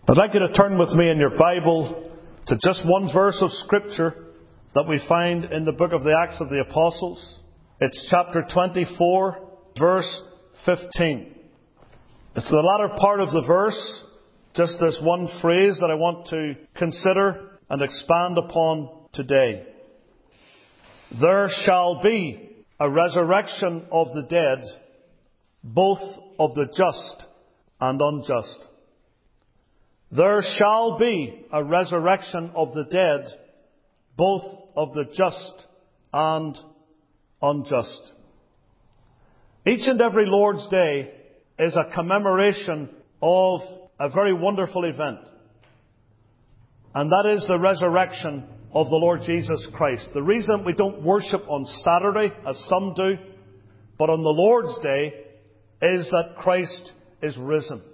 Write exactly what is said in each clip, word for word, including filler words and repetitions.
I'd like you to turn with me in your Bible to just one verse of Scripture that we find in the book of the Acts of the Apostles. It's chapter twenty-four, verse fifteen. It's the latter part of the verse, just this one phrase that I want to consider and expand upon today. There shall be a resurrection of the dead, both of the just and unjust. There shall be a resurrection of the dead, both of the just and unjust. Each and every Lord's Day is a commemoration of a very wonderful event. And that is the resurrection of the Lord Jesus Christ. The reason we don't worship on Saturday, as some do, but on the Lord's Day, is that Christ is risen.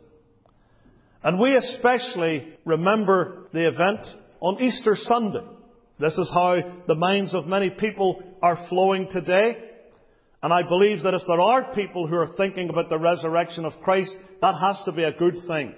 And we especially remember the event on Easter Sunday. This is how the minds of many people are flowing today. And I believe that if there are people who are thinking about the resurrection of Christ, that has to be a good thing.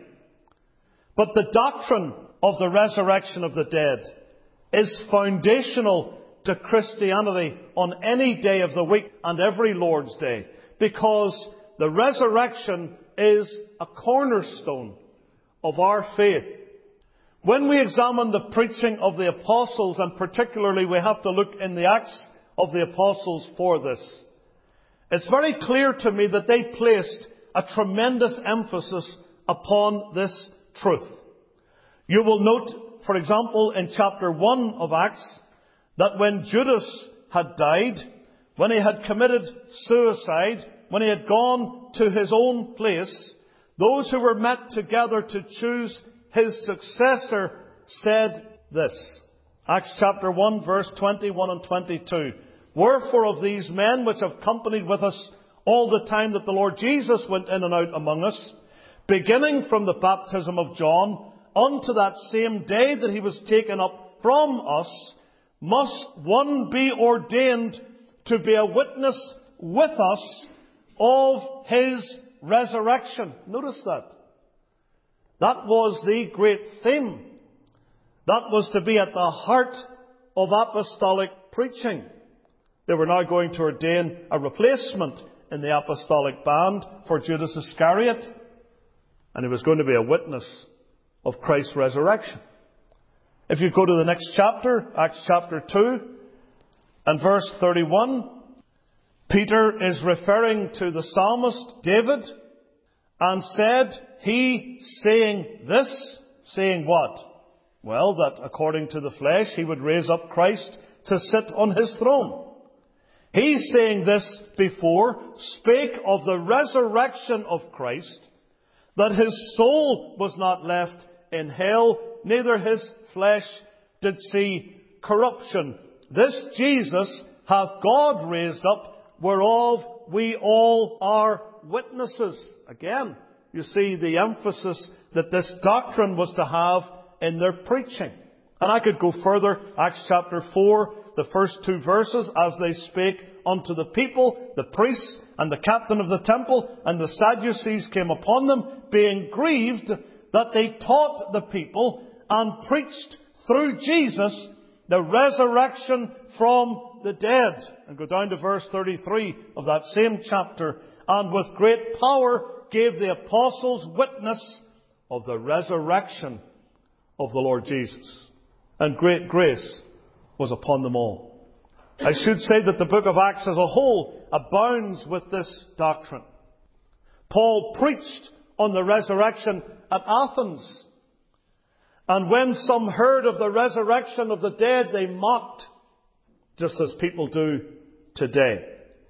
But the doctrine of the resurrection of the dead is foundational to Christianity on any day of the week and every Lord's Day, because the resurrection is a cornerstone of our faith. When we examine the preaching of the apostles, and particularly we have to look in the Acts of the Apostles for this, it's very clear to me that they placed a tremendous emphasis upon this truth. You will note, for example, in chapter one of Acts, that when Judas had died, when he had committed suicide, when he had gone to his own place, those who were met together to choose his successor said this. Acts chapter one, verse twenty-one and twenty-two. Wherefore of these men which have companied with us all the time that the Lord Jesus went in and out among us, beginning from the baptism of John, unto that same day that he was taken up from us, must one be ordained to be a witness with us of his resurrection. Notice that. That was the great theme. That was to be at the heart of apostolic preaching. They were now going to ordain a replacement in the apostolic band for Judas Iscariot, and he was going to be a witness of Christ's resurrection. If you go to the next chapter, Acts chapter two, and verse thirty-one, Peter is referring to the psalmist David, and said, he saying this, saying what? Well, that according to the flesh he would raise up Christ to sit on his throne. He saying this before spake of the resurrection of Christ, that his soul was not left in hell, neither his flesh did see corruption. This Jesus hath God raised up, whereof we all are witnesses. Again, you see the emphasis that this doctrine was to have in their preaching. And I could go further. Acts chapter four, the first two verses, as they spake unto the people, the priests and the captain of the temple and the Sadducees came upon them, being grieved that they taught the people and preached through Jesus the resurrection from the dead. And go down to verse thirty-three of that same chapter. And with great power gave the apostles witness of the resurrection of the Lord Jesus. And great grace was upon them all. I should say that the book of Acts as a whole abounds with this doctrine. Paul preached on the resurrection at Athens. And when some heard of the resurrection of the dead, they mocked, just as people do today.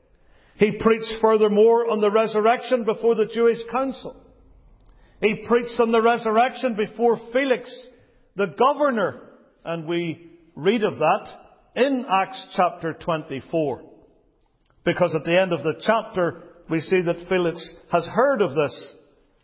He preached furthermore on the resurrection before the Jewish council. He preached on the resurrection before Felix, the governor. And we read of that in Acts chapter twenty-four. Because at the end of the chapter, we see that Felix has heard of this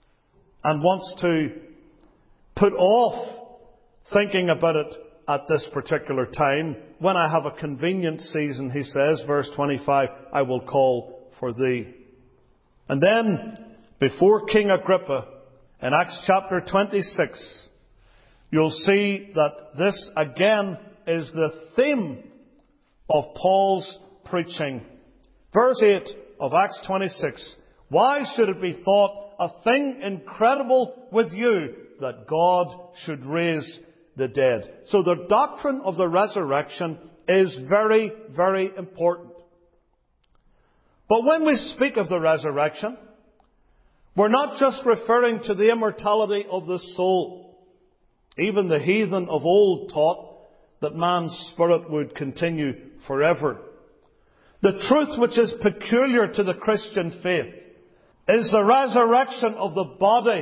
and wants to put off thinking about it at this particular time. When I have a convenient season, he says, verse twenty-five, I will call for thee. And then, before King Agrippa, in Acts chapter twenty-six, you'll see that this again is the theme of Paul's preaching. Verse eight of Acts twenty-six. Why should it be thought a thing incredible with you that God should raise the dead? So the doctrine of the resurrection is very, very important. But when we speak of the resurrection, we're not just referring to the immortality of the soul. Even the heathen of old taught that man's spirit would continue forever. The truth which is peculiar to the Christian faith is the resurrection of the body,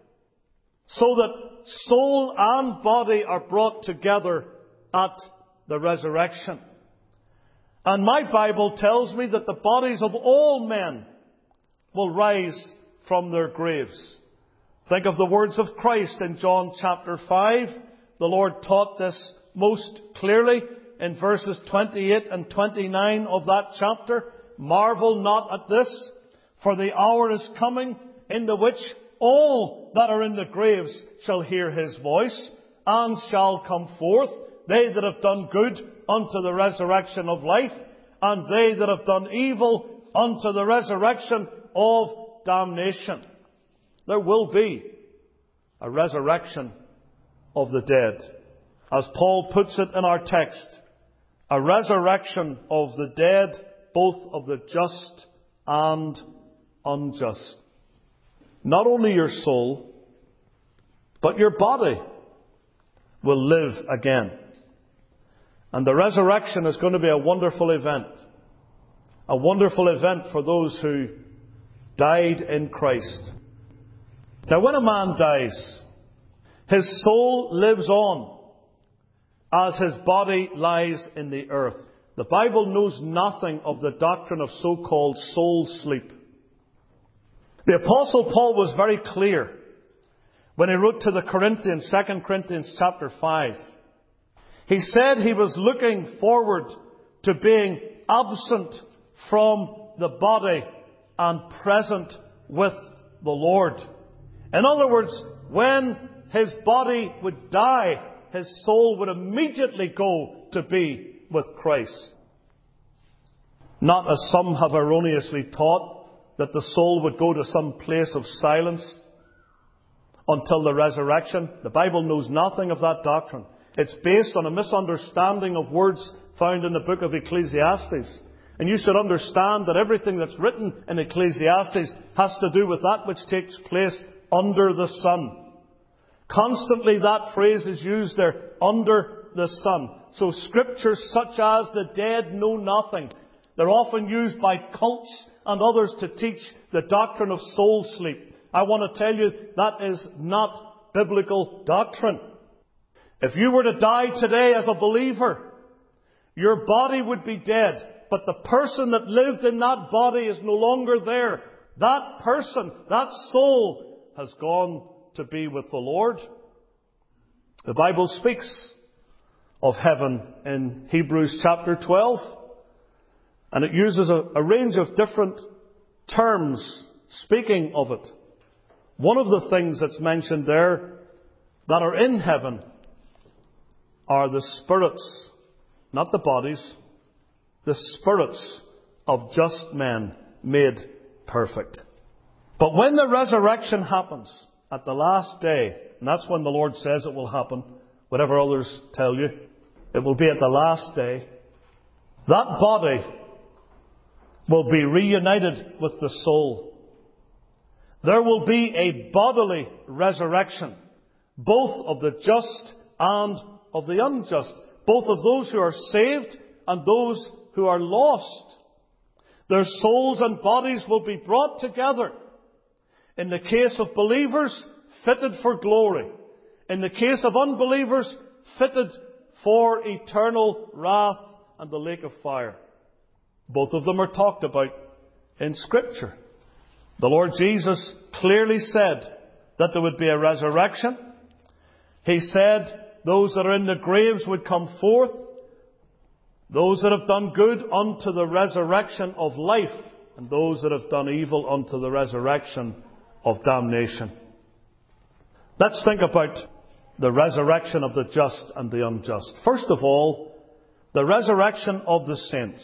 so that soul and body are brought together at the resurrection. And my Bible tells me that the bodies of all men will rise from their graves. Think of the words of Christ in John chapter five. The Lord taught this most clearly in verses twenty-eight and twenty-nine of that chapter. Marvel not at this, for the hour is coming in the which all that are in the graves shall hear His voice, and shall come forth, they that have done good unto the resurrection of life, and they that have done evil unto the resurrection of damnation. There will be a resurrection of the dead. As Paul puts it in our text, a resurrection of the dead, both of the just and unjust. Not only your soul, but your body will live again. And the resurrection is going to be a wonderful event. A wonderful event for those who died in Christ. Now, when a man dies, his soul lives on as his body lies in the earth. The Bible knows nothing of the doctrine of so-called soul sleep. The Apostle Paul was very clear when he wrote to the Corinthians, Second Corinthians chapter five. He said he was looking forward to being absent from the body and present with the Lord. In other words, when his body would die, his soul would immediately go to be with Christ. Not as some have erroneously taught, that the soul would go to some place of silence until the resurrection. The Bible knows nothing of that doctrine. It's based on a misunderstanding of words found in the book of Ecclesiastes. And you should understand that everything that's written in Ecclesiastes has to do with that which takes place under the sun. Constantly that phrase is used there, under the sun. So scriptures such as the dead know nothing, they're often used by cults and others to teach the doctrine of soul sleep. I want to tell you that is not biblical doctrine. If you were to die today as a believer, your body would be dead, but the person that lived in that body is no longer there. That person, that soul, has gone to be with the Lord. The Bible speaks of heaven in Hebrews chapter twelve. And it uses a, a range of different terms speaking of it. One of the things that's mentioned there that are in heaven are the spirits, not the bodies, the spirits of just men made perfect. But when the resurrection happens at the last day, and that's when the Lord says it will happen, whatever others tell you, it will be at the last day, that body will be reunited with the soul. There will be a bodily resurrection, both of the just and of the unjust, both of those who are saved and those who are lost. Their souls and bodies will be brought together. In the case of believers, fitted for glory. In the case of unbelievers, fitted for eternal wrath and the lake of fire. Both of them are talked about in Scripture. The Lord Jesus clearly said that there would be a resurrection. He said those that are in the graves would come forth. Those that have done good unto the resurrection of life, and those that have done evil unto the resurrection of damnation. Let's think about the resurrection of the just and the unjust. First of all, the resurrection of the saints.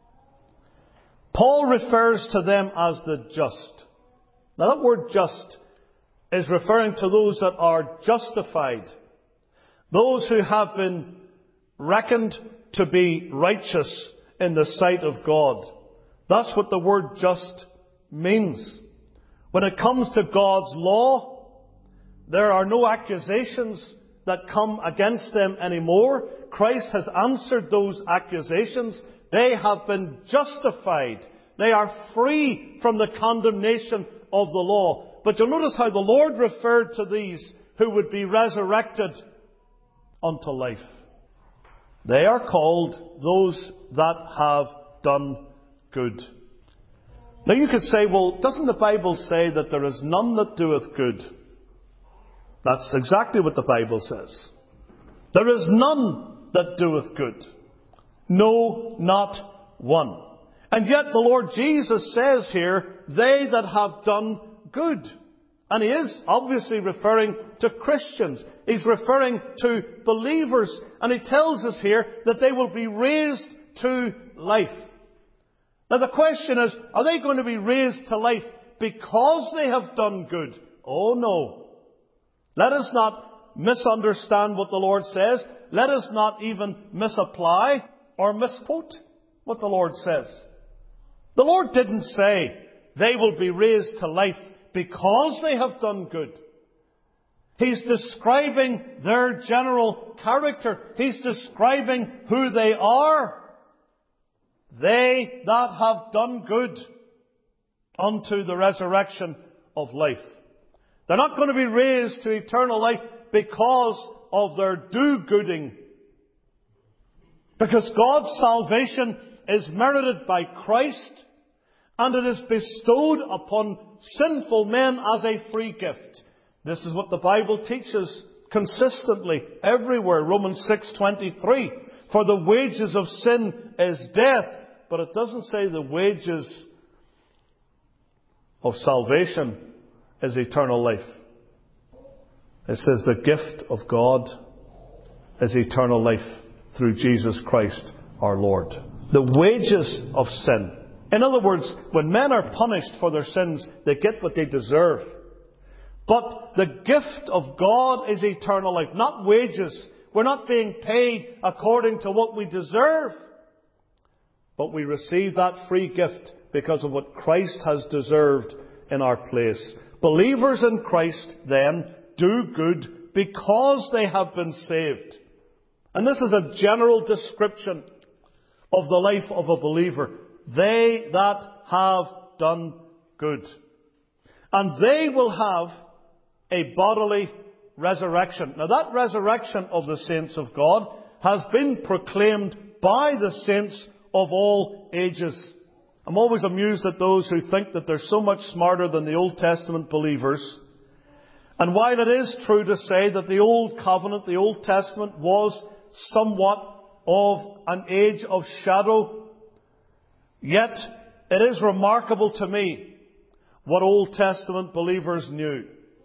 Paul refers to them as the just. Now that word just is referring to those that are justified. Those who have been reckoned to be righteous in the sight of God. That's what the word just means. When it comes to God's law, there are no accusations that come against them anymore. Christ has answered those accusations. They have been justified. They are free from the condemnation of the law. But you'll notice how the Lord referred to these who would be resurrected unto life. They are called those that have done good. Now you could say, well, doesn't the Bible say that there is none that doeth good? That's exactly what the Bible says. There is none that doeth good. No, not one. And yet the Lord Jesus says here, they that have done good. And He is obviously referring to Christians. He's referring to believers. And He tells us here that they will be raised to life. Now the question is, are they going to be raised to life because they have done good? Oh no. Let us not misunderstand what the Lord says. Let us not even misapply or misquote what the Lord says. The Lord didn't say they will be raised to life because they have done good. He's describing their general character. He's describing who they are. They that have done good unto the resurrection of life. They're not going to be raised to eternal life because of their do-gooding. Because God's salvation is merited by Christ, and it is bestowed upon sinful men as a free gift. This is what the Bible teaches consistently everywhere. Romans six twenty-three. For the wages of sin is death. But it doesn't say the wages of salvation is eternal life. It says the gift of God is eternal life through Jesus Christ our Lord. The wages of sin. In other words, when men are punished for their sins, they get what they deserve. But the gift of God is eternal life, not wages. We're not being paid according to what we deserve. But we receive that free gift because of what Christ has deserved in our place. Believers in Christ, then, do good because they have been saved. And this is a general description of the life of a believer. They that have done good. And they will have a bodily resurrection. Now that resurrection of the saints of God has been proclaimed by the saints of all ages. I'm always amused at those who think that they're so much smarter than the Old Testament believers. And while it is true to say that the Old Covenant, the Old Testament, was somewhat of an age of shadow, yet it is remarkable to me what Old Testament believers knew.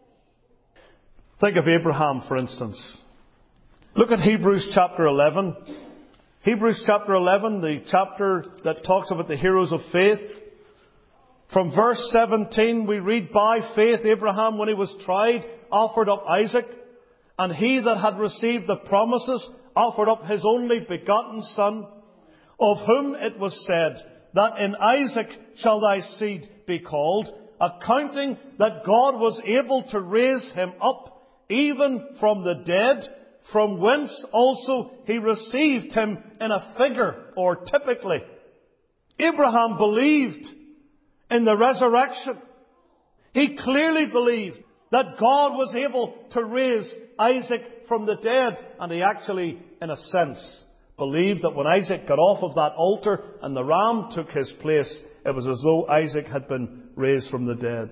Think of Abraham, for instance. Look at Hebrews chapter eleven. Hebrews chapter eleven, the chapter that talks about the heroes of faith. From verse seventeen, we read, by faith Abraham, when he was tried, offered up Isaac. And he that had received the promises offered up his only begotten son, of whom it was said, that in Isaac shall thy seed be called, accounting that God was able to raise him up, even from the dead, from whence also he received him in a figure, or typically. Abraham believed in the resurrection. He clearly believed that God was able to raise Isaac from the dead. And he actually, in a sense, believed that when Isaac got off of that altar and the ram took his place, it was as though Isaac had been raised from the dead.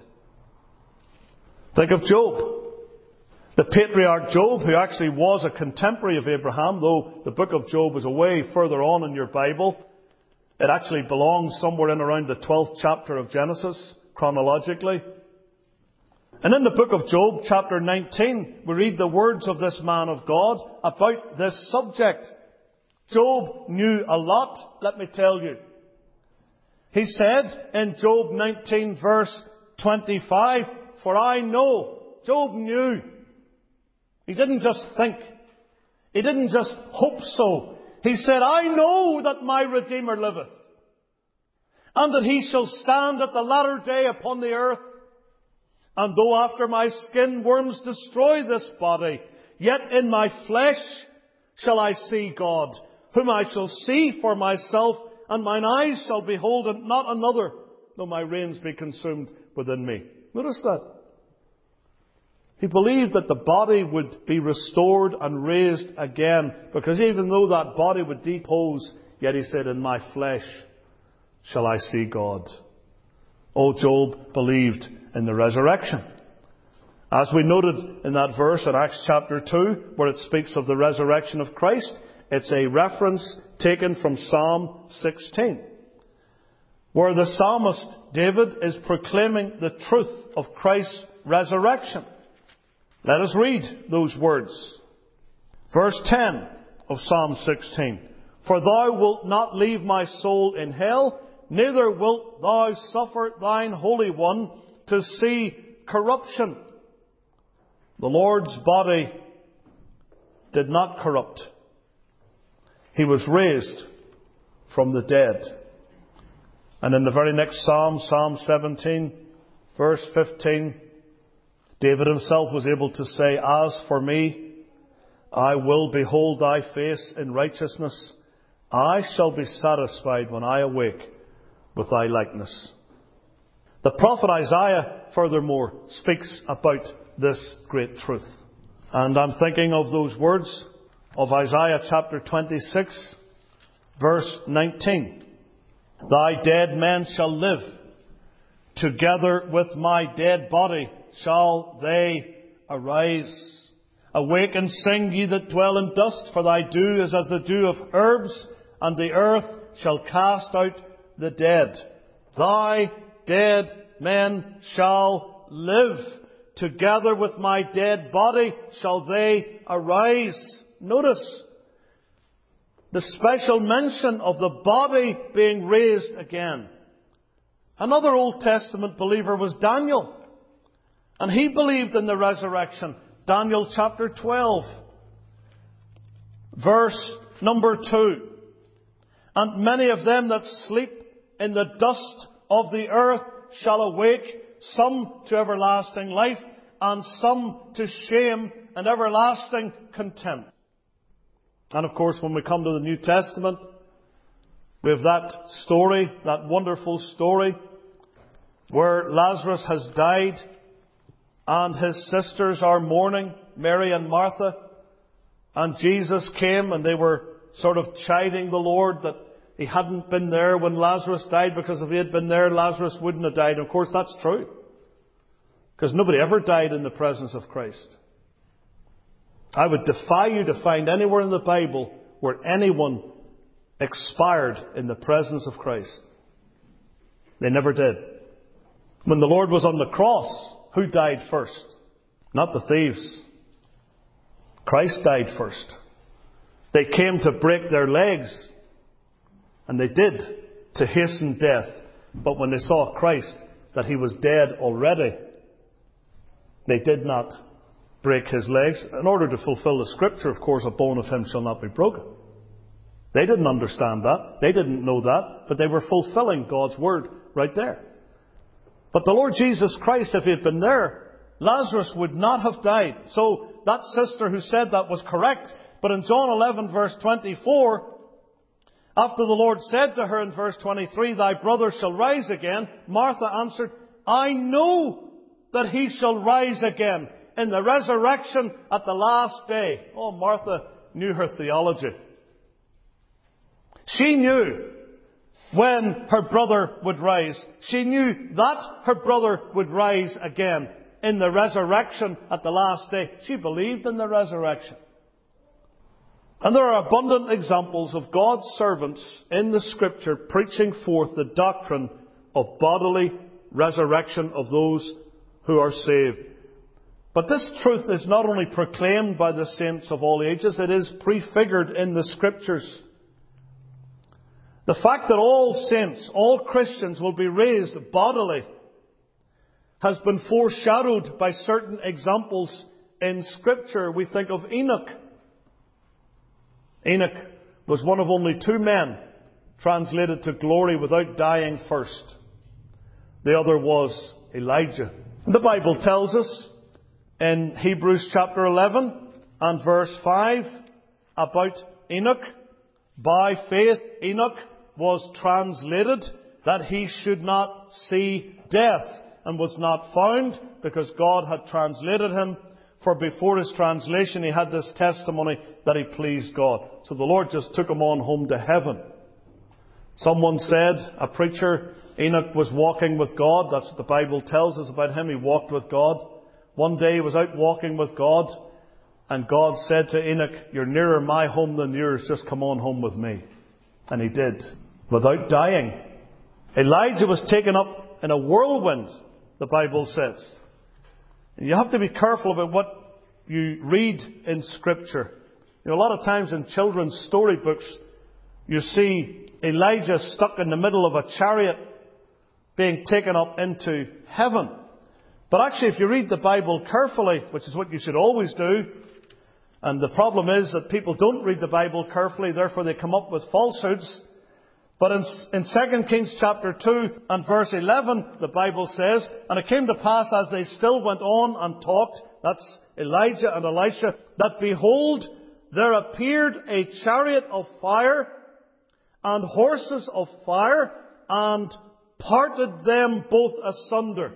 Think of Job. The patriarch Job, who actually was a contemporary of Abraham, though the book of Job is a way further on in your Bible. It actually belongs somewhere in around the twelfth chapter of Genesis, chronologically. And in the book of Job, chapter nineteen, we read the words of this man of God about this subject. Job knew a lot, let me tell you. He said in Job nineteen verse twenty-five, "For I know," Job knew. He didn't just think. He didn't just hope so. He said, "I know that my Redeemer liveth, and that he shall stand at the latter day upon the earth. And though after my skin worms destroy this body, yet in my flesh shall I see God, whom I shall see for myself, and mine eyes shall behold and not another, though my reins be consumed within me." Notice that. He believed that the body would be restored and raised again, because even though that body would decompose, yet he said, "In my flesh shall I see God." Oh, Job believed in the resurrection. As we noted in that verse in Acts chapter two, where it speaks of the resurrection of Christ, it's a reference taken from Psalm sixteen, where the psalmist David is proclaiming the truth of Christ's resurrection. Let us read those words. Verse ten of Psalm sixteen. "For thou wilt not leave my soul in hell, neither wilt thou suffer thine Holy One to see corruption." The Lord's body did not corrupt. He was raised from the dead. And in the very next Psalm, Psalm seventeen, verse fifteen, David himself was able to say, "As for me, I will behold thy face in righteousness. I shall be satisfied when I awake with thy likeness." The prophet Isaiah, furthermore, speaks about this great truth. And I'm thinking of those words of Isaiah chapter twenty-six, verse nineteen. "Thy dead men shall live. Together with my dead body shall they arise. Awake and sing, ye that dwell in dust, for thy dew is as the dew of herbs, and the earth shall cast out the dead. Thy dead men shall live. Together with my dead body shall they arise." Notice the special mention of the body being raised again. Another Old Testament believer was Daniel, and he believed in the resurrection. Daniel chapter twelve, verse number two. "And many of them that sleep in the dust of the earth shall awake, some to everlasting life, and some to shame and everlasting contempt." And of course, when we come to the New Testament, we have that story, that wonderful story, where Lazarus has died, and his sisters are mourning, Mary and Martha. And Jesus came, and they were sort of chiding the Lord that he hadn't been there when Lazarus died, because if he had been there, Lazarus wouldn't have died. Of course, that's true, because nobody ever died in the presence of Christ. I would defy you to find anywhere in the Bible where anyone expired in the presence of Christ. They never did. When the Lord was on the cross, who died first? Not the thieves. Christ died first. They came to break their legs, and they did, to hasten death. But when they saw Christ, that he was dead already, they did not break his legs. In order to fulfill the scripture, of course, a bone of him shall not be broken. They didn't understand that. They didn't know that. But they were fulfilling God's word right there. But the Lord Jesus Christ, if he had been there, Lazarus would not have died. So that sister who said that was correct. But in John eleven, verse twenty-four, after the Lord said to her in verse twenty-three, "Thy brother shall rise again," Martha answered, "I know that he shall rise again in the resurrection at the last day." Oh, Martha knew her theology. She knew when her brother would rise. She knew that her brother would rise again in the resurrection at the last day. She believed in the resurrection. And there are abundant examples of God's servants in the Scripture preaching forth the doctrine of bodily resurrection of those who are saved. But this truth is not only proclaimed by the saints of all ages, it is prefigured in the Scriptures. The fact that all saints, all Christians will be raised bodily has been foreshadowed by certain examples in Scripture. We think of Enoch. Enoch was one of only two men translated to glory without dying first. The other was Elijah. The Bible tells us in Hebrews chapter eleven and verse five about Enoch. By faith Enoch was translated that he should not see death, and was not found because God had translated him. For before his translation he had this testimony that he pleased God. So the Lord just took him on home to heaven. Someone said, a preacher, Enoch was walking with God. That's what the Bible tells us about him. He walked with God. One day he was out walking with God, and God said to Enoch, "You're nearer my home than yours. Just come on home with me." And he did, without dying. Elijah was taken up in a whirlwind, the Bible says. And you have to be careful about what you read in Scripture. You know, a lot of times in children's storybooks, you see Elijah stuck in the middle of a chariot being taken up into heaven. But actually, if you read the Bible carefully, which is what you should always do, and the problem is that people don't read the Bible carefully, therefore they come up with falsehoods. But in, in Second Kings chapter two and verse eleven, the Bible says, "And it came to pass as they still went on and talked," that's Elijah and Elisha, "that behold, there appeared a chariot of fire and horses of fire, and parted them both asunder.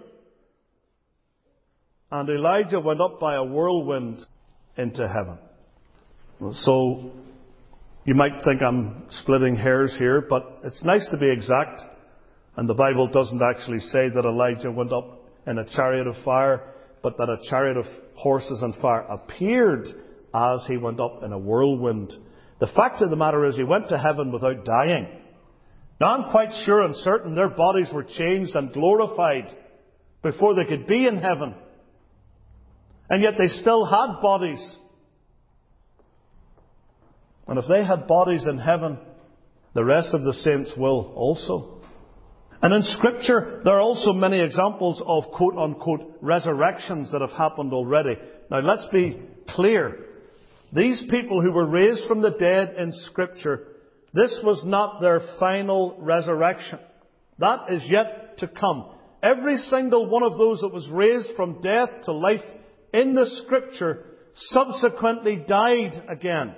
And Elijah went up by a whirlwind into heaven." So, you might think I'm splitting hairs here, but it's nice to be exact. And the Bible doesn't actually say that Elijah went up in a chariot of fire, but that a chariot of horses and fire appeared as he went up in a whirlwind. The fact of the matter is he went to heaven without dying. Now I'm quite sure and certain their bodies were changed and glorified before they could be in heaven. And yet they still had bodies. And if they had bodies in heaven, the rest of the saints will also. And in Scripture, there are also many examples of quote-unquote resurrections that have happened already. Now let's be clear. These people who were raised from the dead in Scripture, this was not their final resurrection. That is yet to come. Every single one of those that was raised from death to life in the Scripture subsequently died again.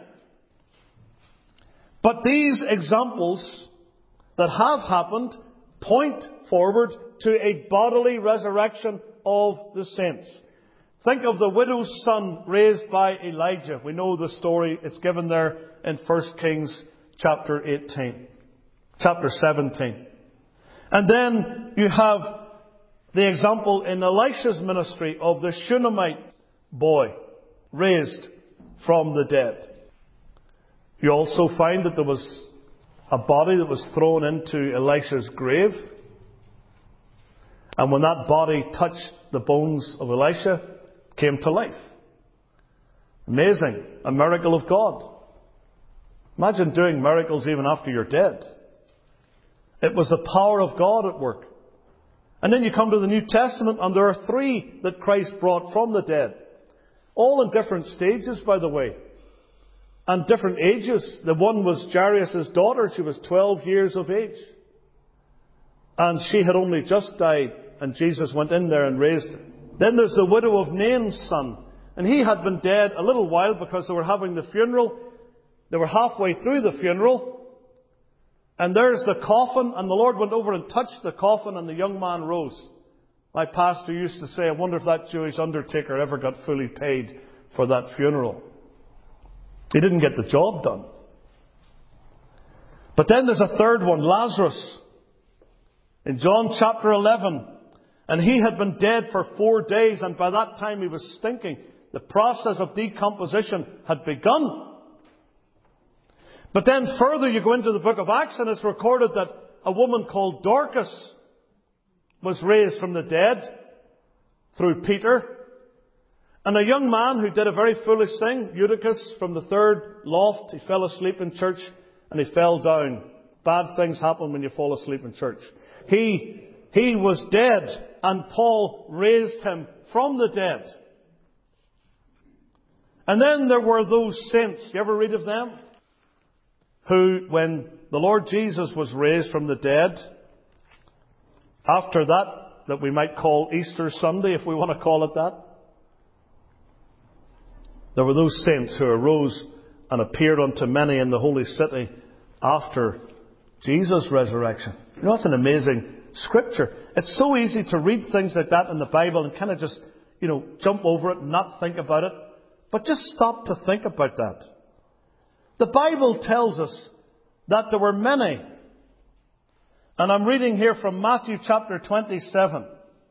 But these examples that have happened point forward to a bodily resurrection of the saints. Think of the widow's son raised by Elijah. We know the story. It's given there in First Kings chapter eighteen, chapter seventeen. And then you have the example in Elisha's ministry of the Shunammite boy raised from the dead. You also find that there was a body that was thrown into Elisha's grave. And when that body touched the bones of Elisha, it came to life. Amazing. A miracle of God. Imagine doing miracles even after you're dead. It was the power of God at work. And then you come to the New Testament, and there are three that Christ brought from the dead. All in different stages, by the way. And different ages. The one was Jairus' daughter. She was twelve years of age. And she had only just died, and Jesus went in there and raised her. Then there's the widow of Nain's son. And he had been dead a little while because they were having the funeral. They were halfway through the funeral. And there's the coffin, and the Lord went over and touched the coffin, and the young man rose. My pastor used to say, I wonder if that Jewish undertaker ever got fully paid for that funeral. He didn't get the job done. But then there's a third one, Lazarus. In John chapter eleven. And he had been dead for four days, and by that time he was stinking. The process of decomposition had begun. But then further you go into the book of Acts, and it's recorded that a woman called Dorcas was raised from the dead through Peter. And a young man who did a very foolish thing, Eutychus, from the third loft, he fell asleep in church and he fell down. Bad things happen when you fall asleep in church. He, he was dead, and Paul raised him from the dead. And then there were those saints, you ever read of them? Who, when the Lord Jesus was raised from the dead, after that, that we might call Easter Sunday, if we want to call it that, there were those saints who arose and appeared unto many in the holy city after Jesus' resurrection. You know, that's an amazing scripture. It's so easy to read things like that in the Bible and kind of just, you know, jump over it and not think about it. But just stop to think about that. The Bible tells us that there were many. And I'm reading here from Matthew chapter twenty-seven.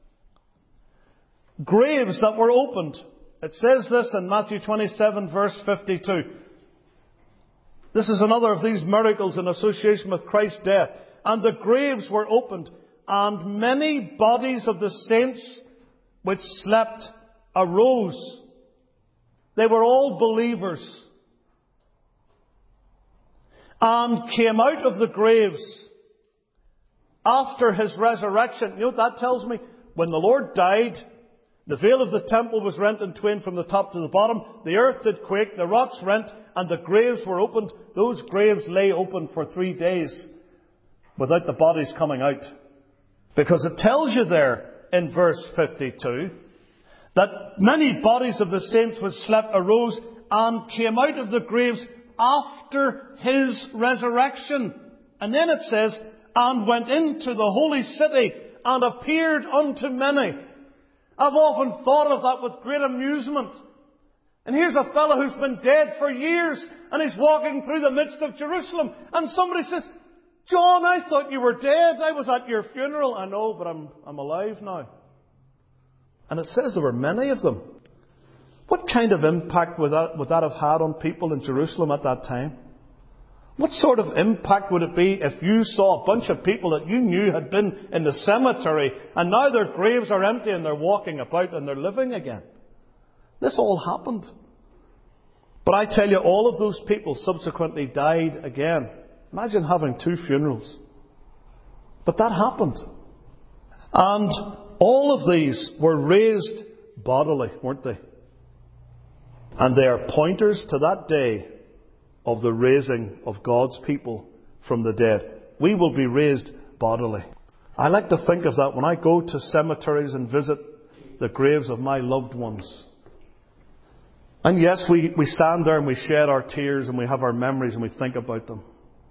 Graves that were opened. It says this in Matthew twenty-seven verse fifty-two. This is another of these miracles in association with Christ's death. And the graves were opened, and many bodies of the saints which slept arose. They were all believers. And came out of the graves after His resurrection. You know what that tells me? When the Lord died, the veil of the temple was rent in twain from the top to the bottom. The earth did quake, the rocks rent, and the graves were opened. Those graves lay open for three days without the bodies coming out. Because it tells you there in verse fifty-two that many bodies of the saints which slept arose and came out of the graves after His resurrection. And then it says, and went into the holy city and appeared unto many. I've often thought of that with great amusement. And here's a fellow who's been dead for years, and he's walking through the midst of Jerusalem, and somebody says, John, I thought you were dead. I was at your funeral. I know, but I'm, I'm alive now. And it says there were many of them. What kind of impact would that, would that have had on people in Jerusalem at that time? What sort of impact would it be if you saw a bunch of people that you knew had been in the cemetery and now their graves are empty and they're walking about and they're living again? This all happened. But I tell you, all of those people subsequently died again. Imagine having two funerals. But that happened. And all of these were raised bodily, weren't they? And they are pointers to that day of the raising of God's people from the dead. We will be raised bodily. I like to think of that when I go to cemeteries and visit the graves of my loved ones. And yes, we, we stand there and we shed our tears and we have our memories and we think about them.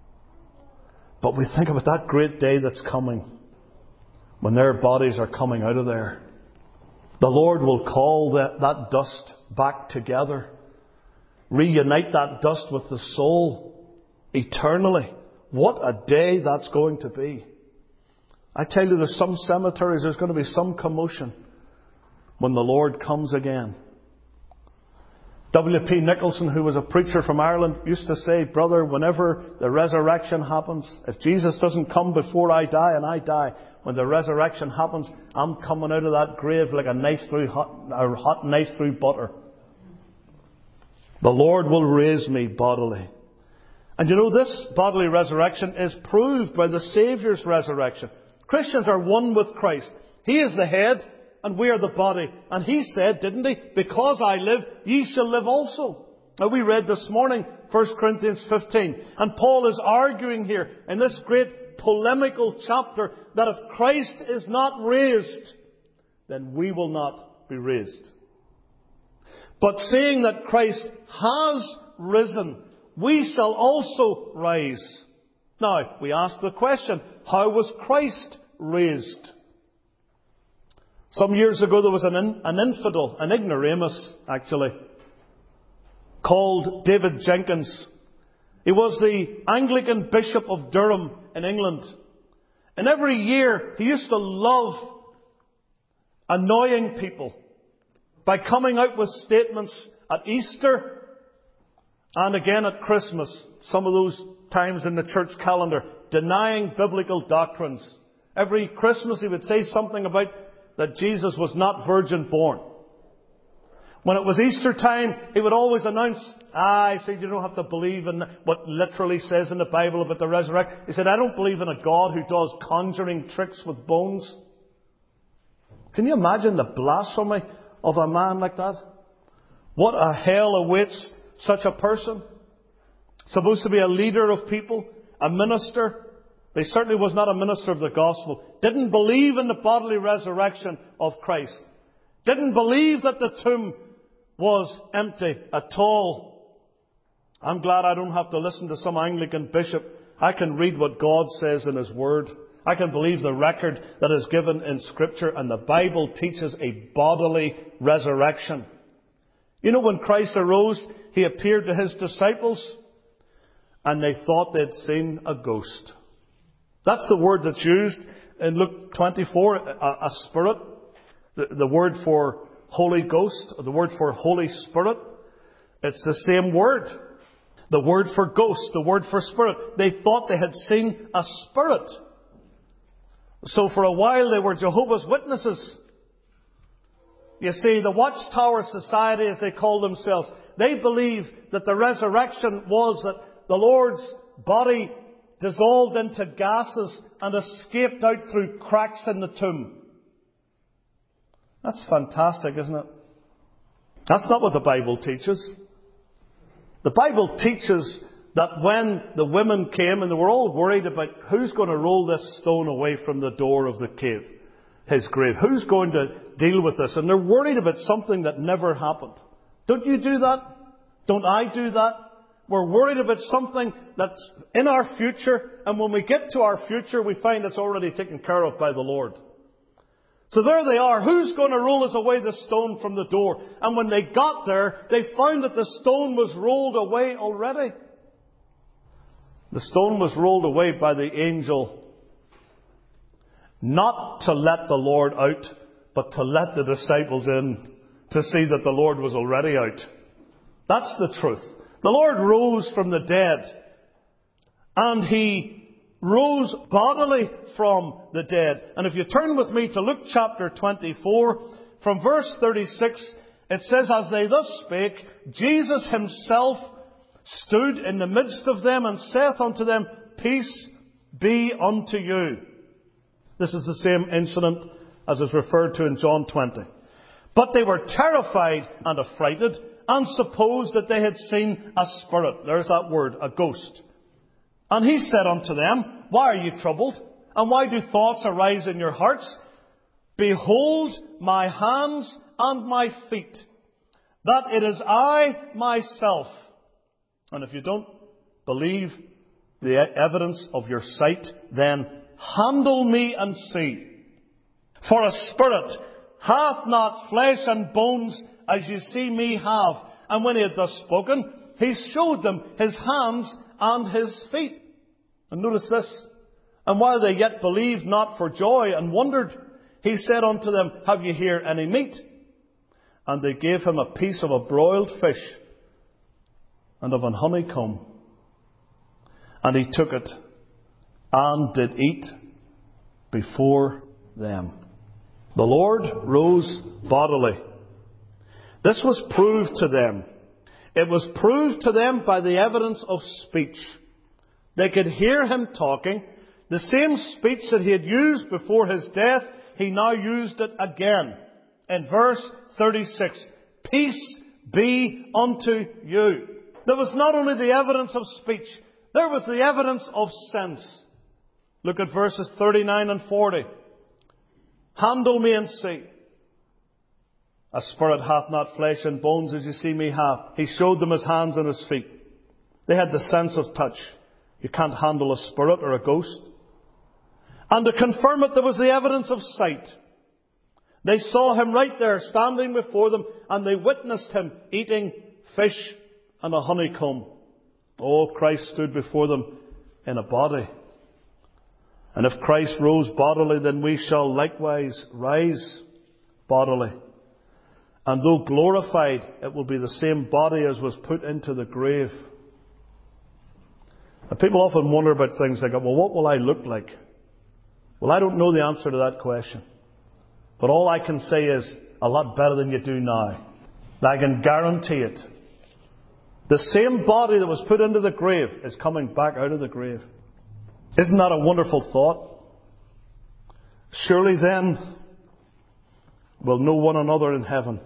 But we think about that great day that's coming, when their bodies are coming out of there. The Lord will call that, that dust back together. Reunite that dust with the soul eternally. What a day that's going to be. I tell you, there's some cemeteries, there's going to be some commotion when the Lord comes again. W P Nicholson, who was a preacher from Ireland, used to say, brother, whenever the resurrection happens, if Jesus doesn't come before I die and I die, when the resurrection happens, I'm coming out of that grave like a knife through hot, a hot knife through butter. The Lord will raise me bodily. And you know, this bodily resurrection is proved by the Saviour's resurrection. Christians are one with Christ. He is the head and we are the body. And He said, didn't He? Because I live, ye shall live also. Now we read this morning, First Corinthians fifteen. And Paul is arguing here in this great polemical chapter that if Christ is not raised, then we will not be raised. But seeing that Christ has risen, we shall also rise. Now, we ask the question, how was Christ raised? Some years ago there was an, in, an infidel, an ignoramus actually, called David Jenkins. He was the Anglican Bishop of Durham in England. And every year he used to love annoying people by coming out with statements at Easter and again at Christmas, some of those times in the church calendar, denying biblical doctrines. Every Christmas he would say something about that Jesus was not virgin born. When it was Easter time, he would always announce, ah, he said, you don't have to believe in what literally says in the Bible about the resurrection. He said, I don't believe in a God who does conjuring tricks with bones. Can you imagine the blasphemy of a man like that? What a hell awaits such a person. Supposed to be a leader of people, a minister. He certainly was not a minister of the gospel. Didn't believe in the bodily resurrection of Christ. Didn't believe that the tomb was empty at all. I'm glad I don't have to listen to some Anglican bishop. I can read what God says in His Word. I can believe the record that is given in Scripture, and the Bible teaches a bodily resurrection. You know, when Christ arose, He appeared to His disciples, and they thought they'd seen a ghost. That's the word that's used in Luke twenty-four, a, a spirit. The, the word for Holy Ghost, or the word for Holy Spirit, it's the same word. The word for ghost, the word for spirit. They thought they had seen a spirit. So for a while they were Jehovah's Witnesses. You see, the Watchtower Society, as they call themselves, they believe that the resurrection was that the Lord's body dissolved into gases and escaped out through cracks in the tomb. That's fantastic, isn't it? That's not what the Bible teaches. The Bible teaches that when the women came and they were all worried about who's going to roll this stone away from the door of the cave, his grave, who's going to deal with this? And they're worried about something that never happened. Don't you do that? Don't I do that? We're worried about something that's in our future, and when we get to our future, we find it's already taken care of by the Lord. So there they are. Who's going to roll us away the stone from the door? And when they got there, they found that the stone was rolled away already. The stone was rolled away by the angel, not to let the Lord out, but to let the disciples in, to see that the Lord was already out. That's the truth. The Lord rose from the dead, and He rose bodily from the dead. And if you turn with me to Luke chapter twenty-four, from verse thirty-six, it says, as they thus spake, Jesus Himself stood in the midst of them and saith unto them, peace be unto you. This is the same incident as is referred to in John twenty. But they were terrified and affrighted, and supposed that they had seen a spirit. There's that word, a ghost. And He said unto them, why are you troubled? And why do thoughts arise in your hearts? Behold my hands and my feet, that it is I myself. And if you don't believe the evidence of your sight, then handle me and see. For a spirit hath not flesh and bones, as you see me have. And when He had thus spoken, He showed them His hands and His feet. And notice this. And while they yet believed not for joy and wondered, He said unto them, have you here any meat? And they gave Him a piece of a broiled fish and of an honeycomb. And He took it and did eat before them. The Lord rose bodily. This was proved to them. It was proved to them by the evidence of speech. They could hear Him talking. The same speech that He had used before His death, He now used it again. In verse thirty-six, peace be unto you. There was not only the evidence of speech, there was the evidence of sense. Look at verses thirty-nine and forty. Handle me and see. A spirit hath not flesh and bones, as you see me have. He showed them His hands and His feet. They had the sense of touch. You can't handle a spirit or a ghost. And to confirm it, there was the evidence of sight. They saw Him right there, standing before them, and they witnessed Him eating fish and a honeycomb. Oh, Christ stood before them in a body. And if Christ rose bodily, then we shall likewise rise bodily. And though glorified, it will be the same body as was put into the grave. And people often wonder about things like, well, what will I look like? Well, I don't know the answer to that question. But all I can say is, a lot better than you do now. I can guarantee it. The same body that was put into the grave is coming back out of the grave. Isn't that a wonderful thought? Surely then we'll know one another in heaven.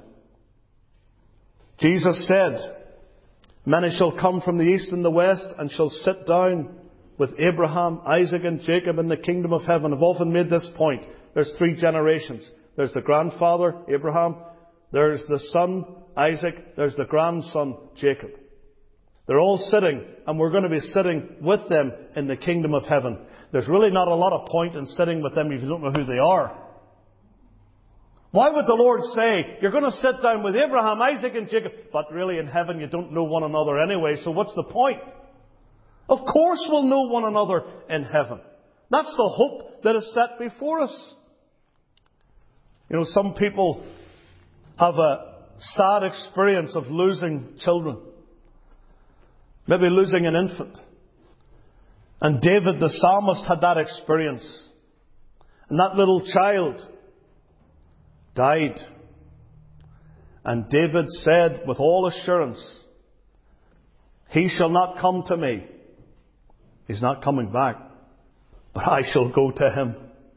Jesus said, many shall come from the east and the west and shall sit down with Abraham, Isaac and Jacob in the kingdom of heaven. I've often made this point. There's three generations. There's the grandfather, Abraham. There's the son, Isaac. There's the grandson, Jacob. They're all sitting, and we're going to be sitting with them in the kingdom of heaven. There's really not a lot of point in sitting with them if you don't know who they are. Why would the Lord say, you're going to sit down with Abraham, Isaac and Jacob, but really in heaven you don't know one another anyway, so what's the point? Of course we'll know one another in heaven. That's the hope that is set before us. You know, some people have a sad experience of losing children. Maybe losing an infant. And David the psalmist had that experience. And that little child died. And David said with all assurance, he shall not come to me. He's not coming back. But I shall go to him.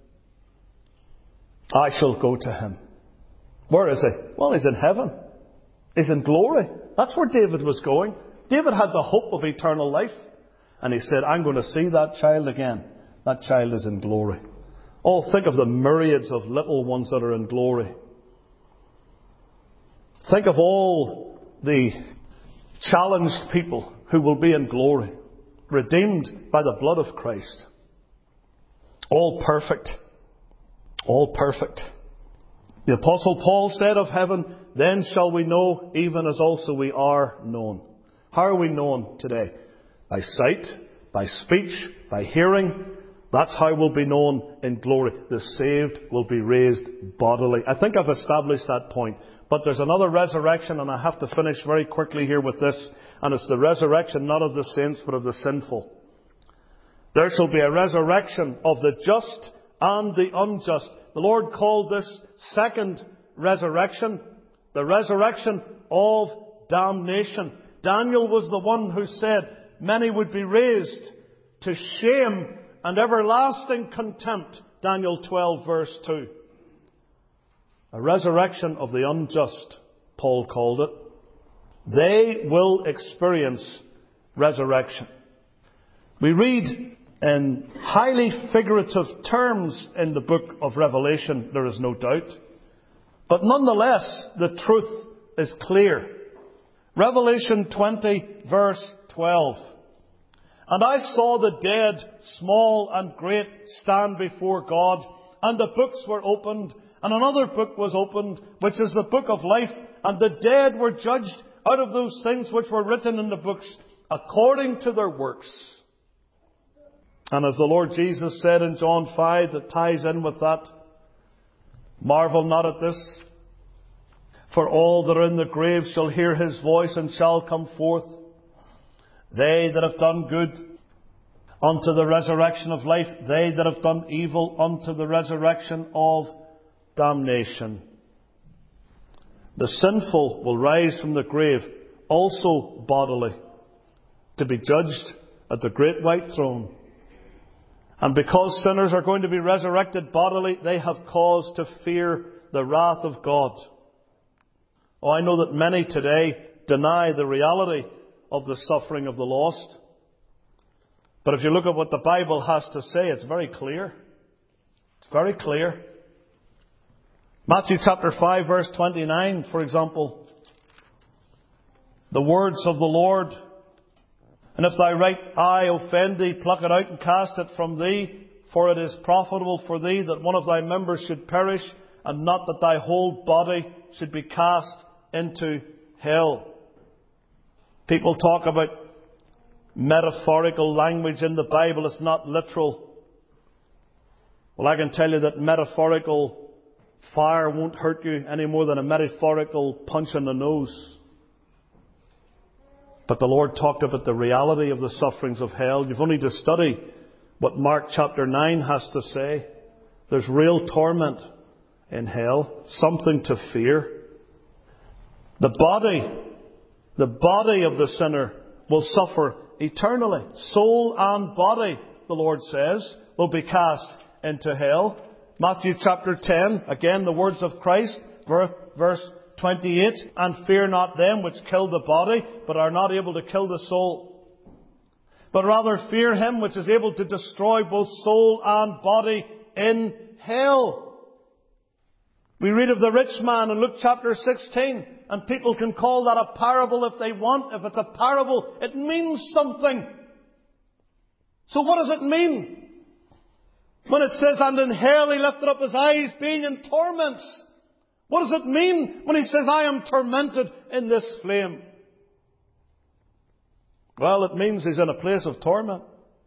I shall go to him. Where is he? Well, he's in heaven. He's in glory. That's where David was going. David had the hope of eternal life. And he said, I'm going to see that child again. That child is in glory. Oh, think of the myriads of little ones that are in glory. Think of all the challenged people who will be in glory. Redeemed by the blood of Christ. All perfect. All perfect. The Apostle Paul said of heaven, then shall we know even as also we are known. How are we known today? By sight, by speech, by hearing. That's how we'll be known in glory. The saved will be raised bodily. I think I've established that point. But there's another resurrection, and I have to finish very quickly here with this. And it's the resurrection not of the saints, but of the sinful. There shall be a resurrection of the just and the unjust. The Lord called this second resurrection the resurrection of damnation. Daniel was the one who said many would be raised to shame and everlasting contempt. Daniel twelve verse two. A resurrection of the unjust, Paul called it. They will experience resurrection. We read in highly figurative terms in the book of Revelation, there is no doubt. But nonetheless, the truth is clear. Revelation twenty verse twelve. And I saw the dead, small and great, stand before God, and the books were opened, and another book was opened, which is the book of life, and the dead were judged out of those things which were written in the books, according to their works. And as the Lord Jesus said in John five, that ties in with that, marvel not at this, for all that are in the grave shall hear his voice and shall come forth. They that have done good unto the resurrection of life, they that have done evil unto the resurrection of damnation. The sinful will rise from the grave, also bodily, to be judged at the great white throne. And because sinners are going to be resurrected bodily, they have cause to fear the wrath of God. Oh, I know that many today deny the reality of the suffering of the lost. But if you look at what the Bible has to say, it's very clear. It's very clear. Matthew chapter five verse twenty-nine, for example. The words of the Lord. And if thy right eye offend thee, pluck it out and cast it from thee. For it is profitable for thee that one of thy members should perish, and not that thy whole body should be cast into hell. People talk about metaphorical language in the Bible. It's not literal. Well, I can tell you that metaphorical fire won't hurt you any more than a metaphorical punch in the nose. But the Lord talked about the reality of the sufferings of hell. You've only to study what Mark chapter nine has to say. There's real torment in hell. Something to fear. The body, the body of the sinner will suffer eternally. Soul and body, the Lord says, will be cast into hell. Matthew chapter ten, again the words of Christ, verse twenty-eight, and fear not them which kill the body, but are not able to kill the soul. But rather fear him which is able to destroy both soul and body in hell. We read of the rich man in Luke chapter sixteen, and people can call that a parable if they want. If it's a parable, it means something. So what does it mean? When it says, and in hell he lifted up his eyes, being in torments. What does it mean when he says, I am tormented in this flame? Well, it means he's in a place of torment.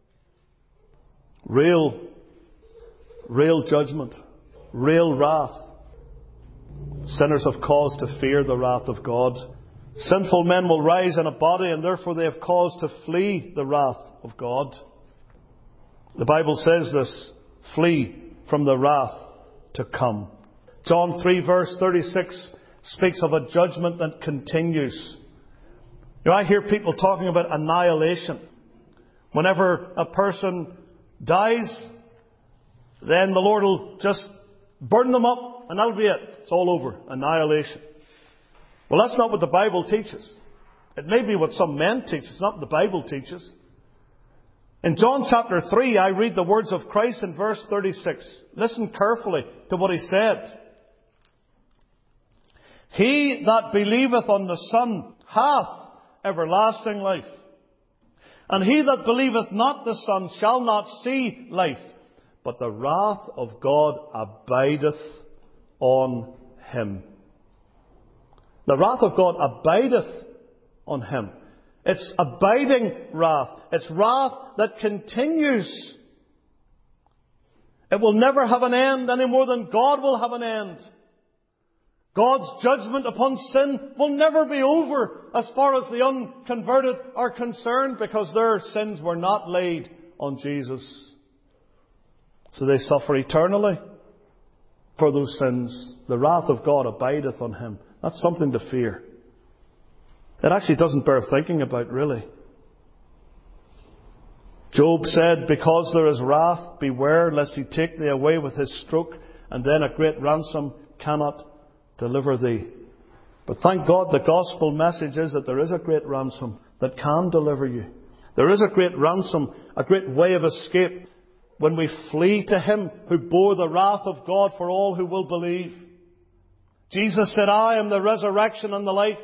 Real, real judgment. Real wrath. Sinners have cause to fear the wrath of God. Sinful men will rise in a body, and therefore they have cause to flee the wrath of God. The Bible says this, flee from the wrath to come. John three verse thirty-six speaks of a judgment that continues. You know, I hear people talking about annihilation. Whenever a person dies, then the Lord will just burn them up and that'll be it. It's all over. Annihilation. Well, that's not what the Bible teaches. It may be what some men teach. It's not what the Bible teaches. In John chapter three, I read the words of Christ in verse thirty-six. Listen carefully to what he said. He that believeth on the Son hath everlasting life. And he that believeth not the Son shall not see life, but the wrath of God abideth on him. The wrath of God abideth on him. It's abiding wrath. It's wrath that continues. It will never have an end any more than God will have an end. God's judgment upon sin will never be over as far as the unconverted are concerned, because their sins were not laid on Jesus. So they suffer eternally for those sins. The wrath of God abideth on him. That's something to fear. It actually doesn't bear thinking about, really. Job said, because there is wrath, beware lest he take thee away with his stroke, and then a great ransom cannot deliver thee. But thank God the gospel message is that there is a great ransom that can deliver you. There is a great ransom, a great way of escape when we flee to him who bore the wrath of God for all who will believe. Jesus said, I am the resurrection and the life.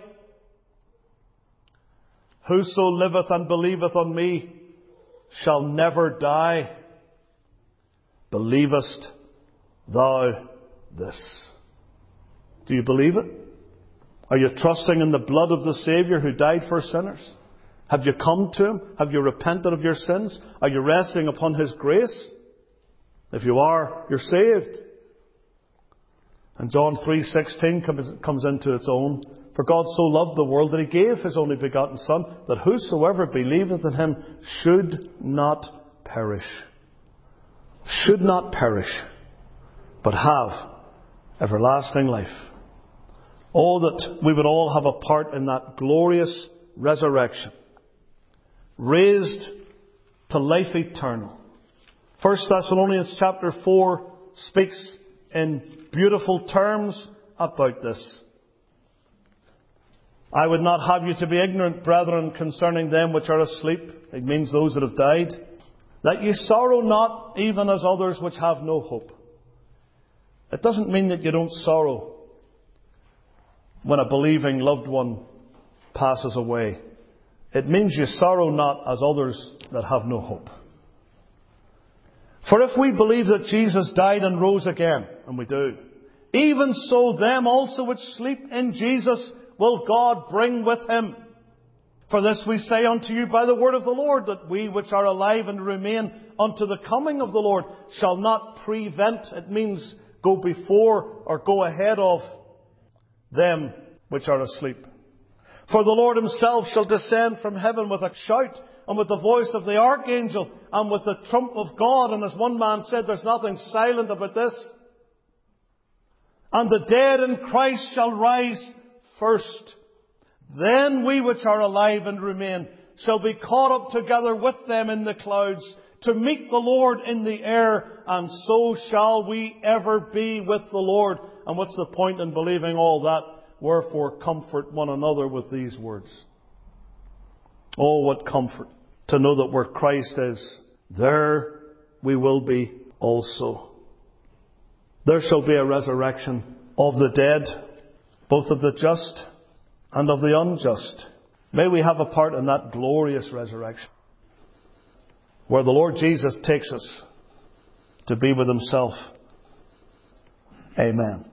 Whoso liveth and believeth on me shall never die. Believest thou this? Do you believe it? Are you trusting in the blood of the Saviour who died for sinners? Have you come to him? Have you repented of your sins? Are you resting upon his grace? If you are, you're saved. And John three sixteen comes, comes into its own. For God so loved the world that he gave his only begotten Son, that whosoever believeth in him should not perish. Should not perish, but have everlasting life. Oh, that we would all have a part in that glorious resurrection. Raised to life eternal. First Thessalonians chapter four speaks in beautiful terms about this. I would not have you to be ignorant, brethren, concerning them which are asleep. It means those that have died. That ye sorrow not, even as others which have no hope. It doesn't mean that you don't sorrow when a believing loved one passes away. It means you sorrow not as others that have no hope. For if we believe that Jesus died and rose again, and we do, even so them also which sleep in Jesus will God bring with him. For this we say unto you by the word of the Lord, that we which are alive and remain unto the coming of the Lord shall not prevent, it means go before or go ahead of, them which are asleep. For the Lord himself shall descend from heaven with a shout, and with the voice of the archangel, and with the trump of God. And as one man said, there's nothing silent about this. And the dead in Christ shall rise first. Then we which are alive and remain shall be caught up together with them in the clouds to meet the Lord in the air, and so shall we ever be with the Lord. And what's the point in believing all that? Wherefore comfort one another with these words. Oh, what comfort to know that where Christ is, there we will be also. There shall be a resurrection of the dead, both of the just and of the unjust. May we have a part in that glorious resurrection, where the Lord Jesus takes us to be with Himself. Amen.